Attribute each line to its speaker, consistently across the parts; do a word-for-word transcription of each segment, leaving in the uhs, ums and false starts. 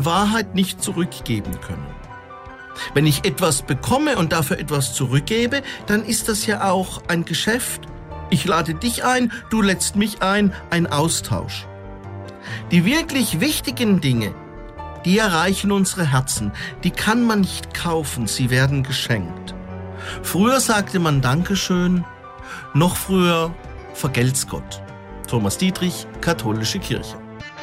Speaker 1: Wahrheit nicht zurückgeben können. Wenn ich etwas bekomme und dafür etwas zurückgebe, dann ist das ja auch ein Geschäft. Ich lade dich ein, du lädst mich ein, ein Austausch. Die wirklich wichtigen Dinge, die erreichen unsere Herzen. Die kann man nicht kaufen, sie werden geschenkt. Früher sagte man Dankeschön, noch früher vergelt's Gott. Thomas Dietrich, Katholische Kirche.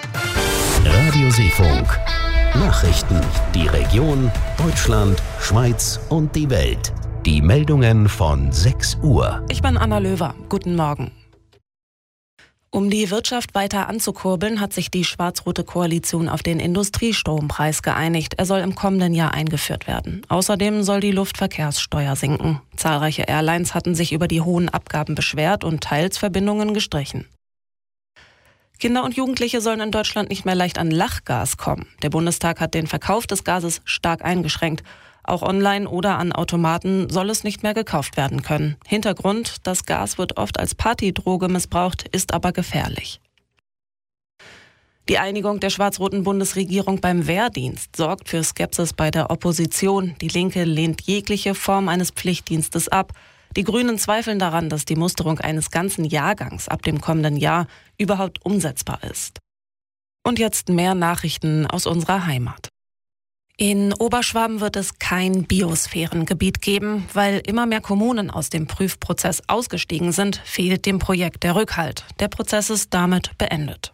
Speaker 2: Radio Seefunk. Nachrichten, die Region, Deutschland, Schweiz und die Welt. Die Meldungen von sechs Uhr.
Speaker 3: Ich bin Anna Löwer. Guten Morgen. Um die Wirtschaft weiter anzukurbeln, hat sich die schwarz-rote Koalition auf den Industriestrompreis geeinigt. Er soll im kommenden Jahr eingeführt werden. Außerdem soll die Luftverkehrssteuer sinken. Zahlreiche Airlines hatten sich über die hohen Abgaben beschwert und teils Verbindungen gestrichen. Kinder und Jugendliche sollen in Deutschland nicht mehr leicht an Lachgas kommen. Der Bundestag hat den Verkauf des Gases stark eingeschränkt. Auch online oder an Automaten soll es nicht mehr gekauft werden können. Hintergrund: Das Gas wird oft als Partydroge missbraucht, ist aber gefährlich. Die Einigung der schwarz-roten Bundesregierung beim Wehrdienst sorgt für Skepsis bei der Opposition. Die Linke lehnt jegliche Form eines Pflichtdienstes ab. Die Grünen zweifeln daran, dass die Musterung eines ganzen Jahrgangs ab dem kommenden Jahr überhaupt umsetzbar ist. Und jetzt mehr Nachrichten aus unserer Heimat. In Oberschwaben wird es kein Biosphärengebiet geben. Weil immer mehr Kommunen aus dem Prüfprozess ausgestiegen sind, fehlt dem Projekt der Rückhalt. Der Prozess ist damit beendet.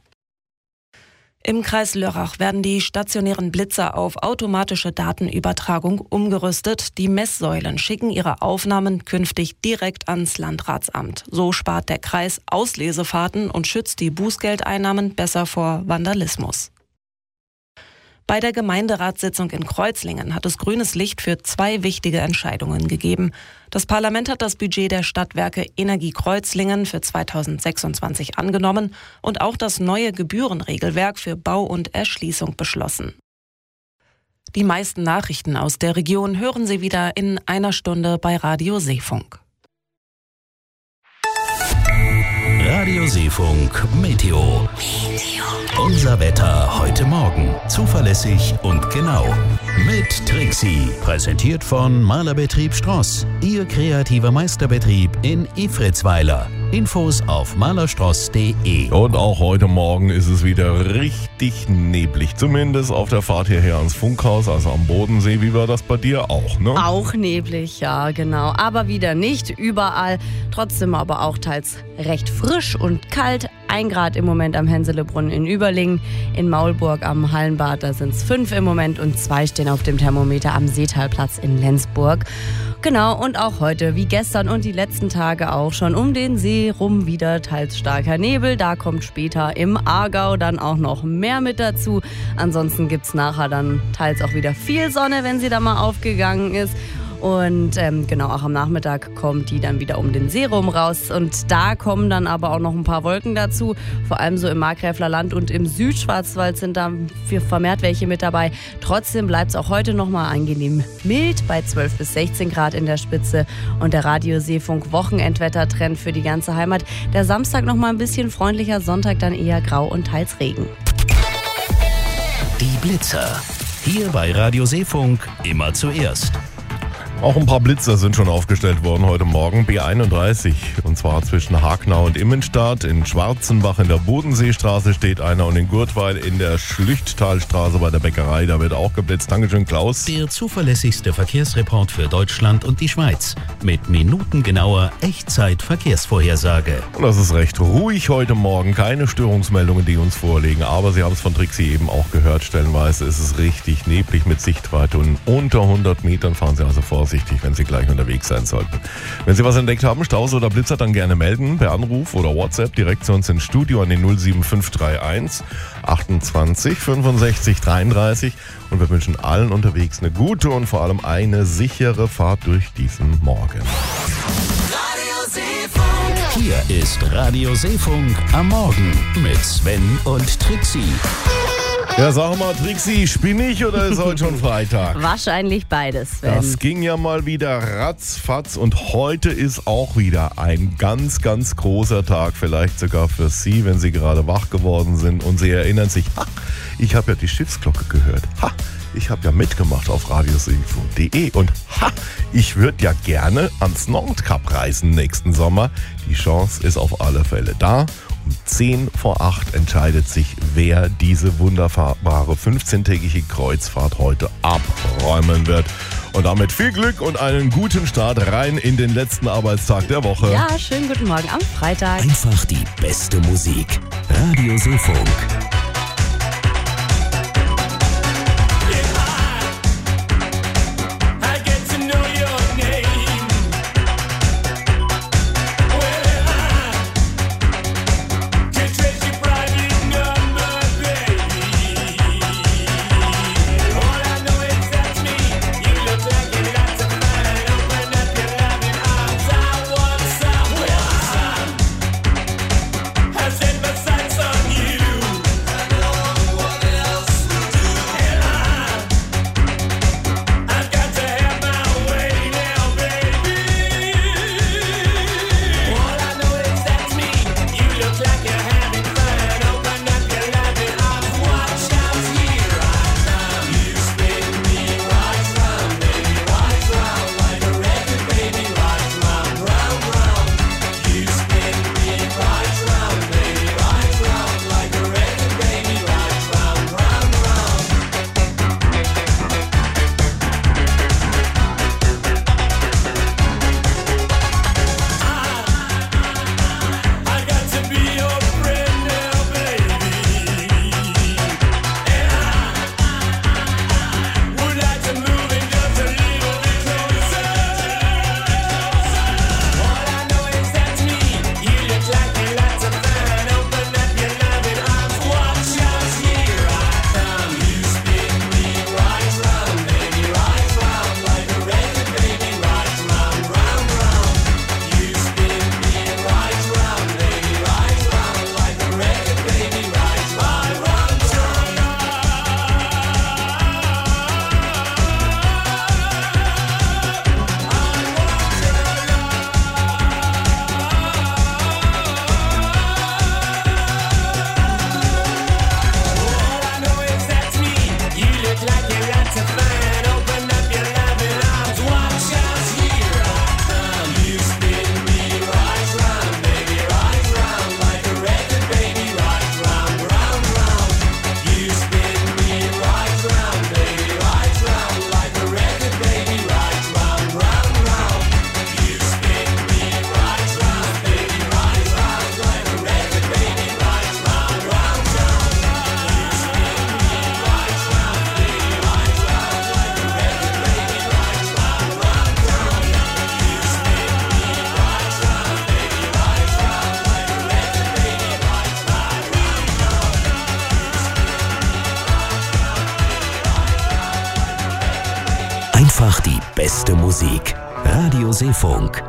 Speaker 3: Im Kreis Lörrach werden die stationären Blitzer auf automatische Datenübertragung umgerüstet. Die Messsäulen schicken ihre Aufnahmen künftig direkt ans Landratsamt. So spart der Kreis Auslesefahrten und schützt die Bußgeldeinnahmen besser vor Vandalismus. Bei der Gemeinderatssitzung in Kreuzlingen hat es grünes Licht für zwei wichtige Entscheidungen gegeben. Das Parlament hat das Budget der Stadtwerke Energie Kreuzlingen für zweitausendsechsundzwanzig angenommen und auch das neue Gebührenregelwerk für Bau und Erschließung beschlossen. Die meisten Nachrichten aus der Region hören Sie wieder in einer Stunde bei Radio Seefunk.
Speaker 2: Radio Seefunk Meteo. Unser Wetter heute Morgen. Zuverlässig und genau. Mit Trixie. Präsentiert von Malerbetrieb Stross. Ihr kreativer Meisterbetrieb in Ifritzweiler. Infos auf malerstross punkt de.
Speaker 4: Und auch heute Morgen ist es wieder richtig neblig. Zumindest auf der Fahrt hierher ans Funkhaus, also am Bodensee. Wie war das bei dir auch, ne?
Speaker 5: Auch neblig, ja, genau. Aber wieder nicht überall. Trotzdem aber auch teils recht frisch und kalt. Ein Grad im Moment am Henselebrunn in Überlingen. In Maulburg am Hallenbad, da sind es fünf im Moment und zwei stehen auf dem Thermometer am Seetalplatz in Lenzburg. Genau, und auch heute, wie gestern und die letzten Tage auch schon, um den See rum wieder teils starker Nebel. Da kommt später im Aargau dann auch noch mehr mit dazu. Ansonsten gibt's nachher dann teils auch wieder viel Sonne, wenn sie da mal aufgegangen ist. Und ähm, genau, auch am Nachmittag kommt die dann wieder um den See rum raus. Und da kommen dann aber auch noch ein paar Wolken dazu. Vor allem so im Markgräfler Land und im Südschwarzwald sind da vermehrt welche mit dabei. Trotzdem bleibt es auch heute noch mal angenehm mild bei zwölf bis sechzehn Grad in der Spitze. Und der Radio Seefunk Wochenendwettertrend für die ganze Heimat. Der Samstag noch mal ein bisschen freundlicher, Sonntag dann eher grau und teils Regen.
Speaker 2: Die Blitzer. Hier bei Radio Seefunk immer zuerst.
Speaker 4: Auch ein paar Blitzer sind schon aufgestellt worden heute Morgen. B einunddreißig, und zwar zwischen Hagnau und Immenstadt. In Schwarzenbach in der Bodenseestraße steht einer und in Gurtweil in der Schlüchttalstraße bei der Bäckerei. Da wird auch geblitzt. Dankeschön, Klaus.
Speaker 2: Der zuverlässigste Verkehrsreport für Deutschland und die Schweiz. Mit minutengenauer Echtzeit-Verkehrsvorhersage.
Speaker 4: Und das ist recht ruhig heute Morgen. Keine Störungsmeldungen, die uns vorliegen. Aber Sie haben es von Trixie eben auch gehört. Stellenweise ist es richtig neblig mit Sichtweite. Und unter hundert Metern fahren Sie also vor. Vorsichtig, wenn Sie gleich unterwegs sein sollten. Wenn Sie was entdeckt haben, Staus oder Blitzer, dann gerne melden per Anruf oder WhatsApp direkt zu uns ins Studio an den null sieben fünf drei eins achtundzwanzig fünfundsechzig dreiunddreißig und wir wünschen allen unterwegs eine gute und vor allem eine sichere Fahrt durch diesen Morgen.
Speaker 2: Radio Seefunk. Hier ist Radio Seefunk am Morgen mit Sven und Trixie.
Speaker 4: Ja, sag mal, Trixie, spinnig oder ist heute schon Freitag?
Speaker 5: Wahrscheinlich beides, Sven.
Speaker 4: Das ging ja mal wieder ratzfatz und heute ist auch wieder ein ganz, ganz großer Tag, vielleicht sogar für Sie, wenn Sie gerade wach geworden sind und Sie erinnern sich, ach, ich habe ja die Schiffsglocke gehört. Ha, ich habe ja mitgemacht auf radiosefo punkt de und ha, ich würde ja gerne ans Nordkap reisen nächsten Sommer. Die Chance ist auf alle Fälle da. Um zehn vor acht entscheidet sich, wer diese wunderbare fünfzehntägige Kreuzfahrt heute abräumen wird. Und damit viel Glück und einen guten Start rein in den letzten Arbeitstag der Woche.
Speaker 5: Ja, schönen guten Morgen am Freitag.
Speaker 2: Einfach die beste Musik. Radio Seefunk. Einfach die beste Musik. Radio Seefunk.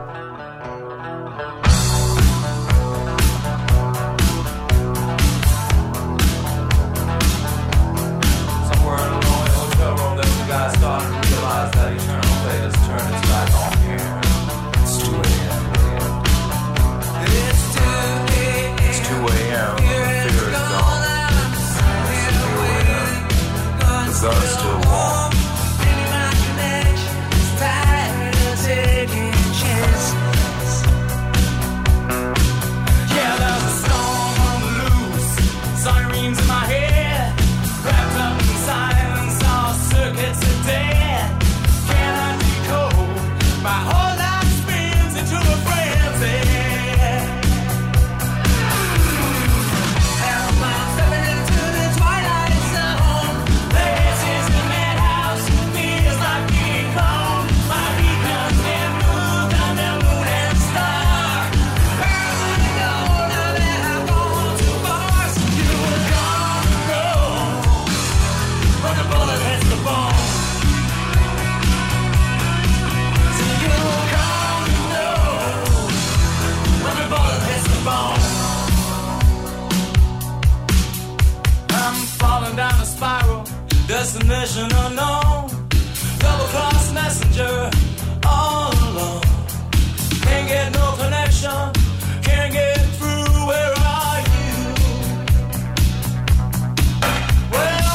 Speaker 6: Destination unknown, double cross messenger, all alone. Can't get no connection, can't get through. Where are you? Well,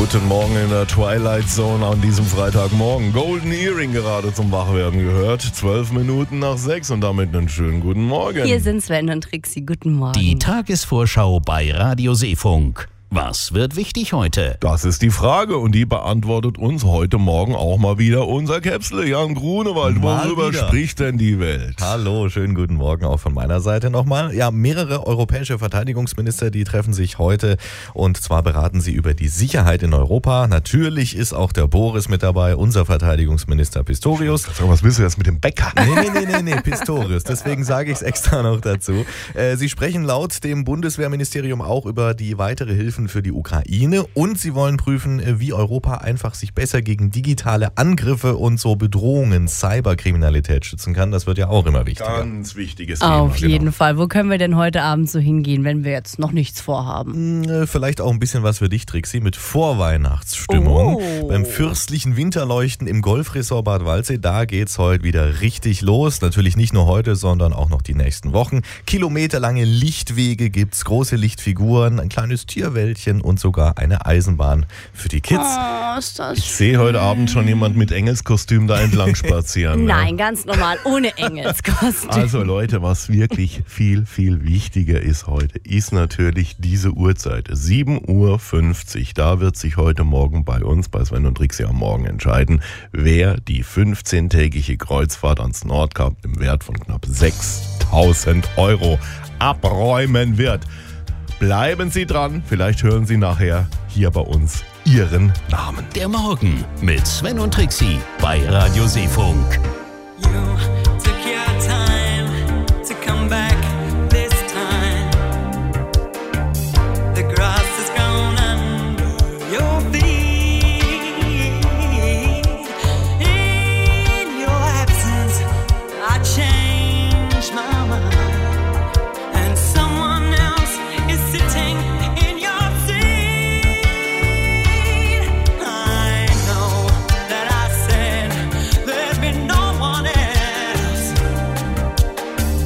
Speaker 4: Guten Morgen in der Twilight Zone an diesem Freitagmorgen. Golden Earring gerade zum Wachwerden gehört. Zwölf Minuten nach sechs und damit einen schönen guten Morgen.
Speaker 5: Hier sind Sven und Trixie. Guten Morgen.
Speaker 2: Die Tagesvorschau bei Radio Seefunk. Was wird wichtig heute?
Speaker 4: Das ist die Frage und die beantwortet uns heute Morgen auch mal wieder unser Käpsle, Jan Grunewald.
Speaker 7: Mal
Speaker 4: Worüber
Speaker 7: wieder.
Speaker 4: spricht denn die Welt?
Speaker 7: Hallo, schönen guten Morgen auch von meiner Seite nochmal. Ja, mehrere europäische Verteidigungsminister, die treffen sich heute und zwar beraten sie über die Sicherheit in Europa. Natürlich ist auch der Boris mit dabei, unser Verteidigungsminister Pistorius.
Speaker 4: Sag mal, was willst du jetzt mit dem Bäcker?
Speaker 7: Nee, nee, nee, nee, nee, Pistorius. Deswegen sage ich es extra noch dazu. Äh, sie sprechen laut dem Bundeswehrministerium auch über die weitere Hilfen für die Ukraine und sie wollen prüfen, wie Europa einfach sich besser gegen digitale Angriffe und so Bedrohungen, Cyberkriminalität schützen kann. Das wird ja auch immer wichtiger.
Speaker 4: Ganz wichtiges Thema.
Speaker 5: Auf jeden
Speaker 4: genau.
Speaker 5: Fall. Wo können wir denn heute Abend so hingehen, wenn wir jetzt noch nichts vorhaben?
Speaker 7: Hm, Vielleicht auch ein bisschen was für dich, Trixie, mit Vorweihnachtsstimmung.
Speaker 5: Oh.
Speaker 7: Beim fürstlichen Winterleuchten im Golfresort Bad Waldsee, da geht's heute wieder richtig los. Natürlich nicht nur heute, sondern auch noch die nächsten Wochen. Kilometerlange Lichtwege gibt's, große Lichtfiguren, ein kleines Tierwäldchen und sogar eine Eisenbahn für die Kids.
Speaker 5: Oh, ist das
Speaker 4: Ich sehe heute Abend schon jemand mit Engelskostüm da entlang spazieren. ne?
Speaker 5: Nein, ganz normal, ohne Engelskostüm.
Speaker 4: Also Leute, was wirklich viel, viel wichtiger ist heute, ist natürlich diese Uhrzeit. sieben Uhr fünfzig. Da wird sich heute Morgen bei uns, bei Sven und Trixie am Morgen entscheiden, wer die fünfzehntägige Kreuzfahrt ans Nordkap im Wert von knapp sechstausend Euro abräumen wird. Bleiben Sie dran, vielleicht hören Sie nachher hier bei uns Ihren Namen.
Speaker 2: Der Morgen mit Sven und Trixie bei Radio Seefunk.